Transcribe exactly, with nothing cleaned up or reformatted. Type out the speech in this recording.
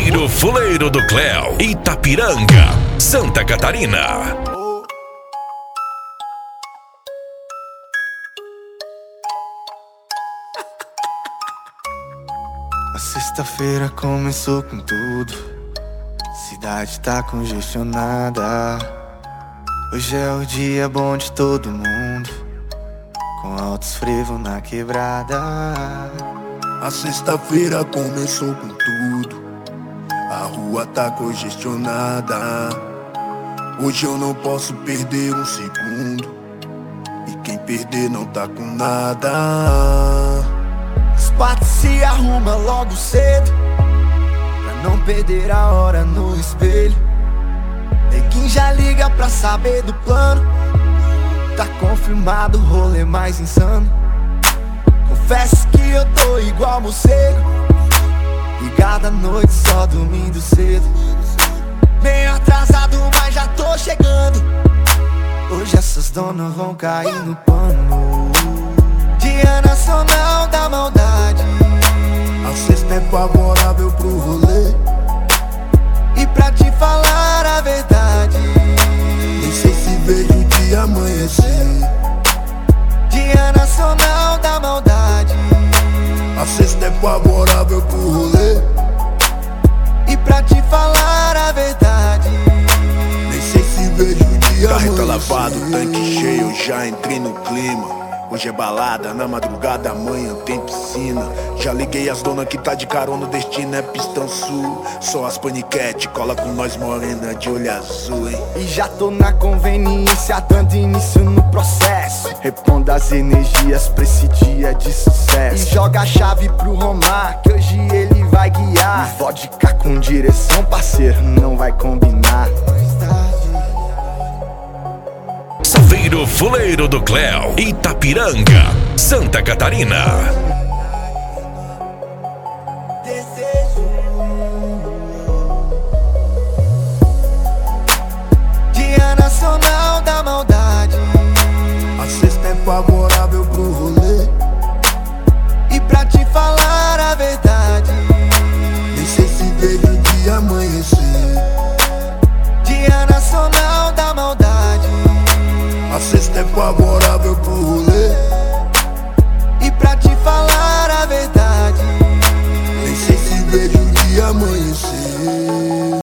Saveiro Fuleiro do Cléo, Itapiranga, Santa Catarina. A sexta-feira começou com tudo, cidade tá congestionada. Hoje é o dia bom de todo mundo, com altos frevos na quebrada. A sexta-feira começou com tudo, a rua tá congestionada. Hoje eu não posso perder um segundo, e quem perder não tá com nada. Os patos se arruma logo cedo, pra não perder a hora no espelho. Neguinho já liga pra saber do plano, tá confirmado o rolê mais insano. Confesso que eu tô igual morcego, ligado à noite só dormindo cedo. Meio atrasado, mas já tô chegando. Hoje essas donas vão cair no pano. Dia Nacional da Maldade, A sexta é favorável pro rolê, e pra te falar a verdade, nem sei se vejo o dia amanhecer. Dia Nacional da Maldade, A sexta é favorável pro rolê, e pra te falar a verdade, nem sei se vejo o dia Carreta amanhecer. lavado, tanque cheio, já entrei no clima. Hoje é balada, na madrugada amanhã tem piscina. Já liguei as donas que tá de carona, o destino é pistão sul. Só as paniquete, cola com nós morena de olho azul, hein. e já tô na conveniência, dando início no processo. Repondo as energias pra esse dia de sucesso. E joga a chave pro Romar, que hoje ele vai guiar. E vodka com direção, parceiro, não vai combinar. Saveiro Fuleiro do Cléo, Itapiranga, Santa Catarina. Dia Nacional da Maldade, A sexta é favorável pro rolê, e pra te falar a verdade, nem sei se vejo o dia amanhecer. Dia Nacional da Maldade, A sexta é favorável pro rolê, e pra te falar a verdade, nem sei se vejo o dia amanhecer.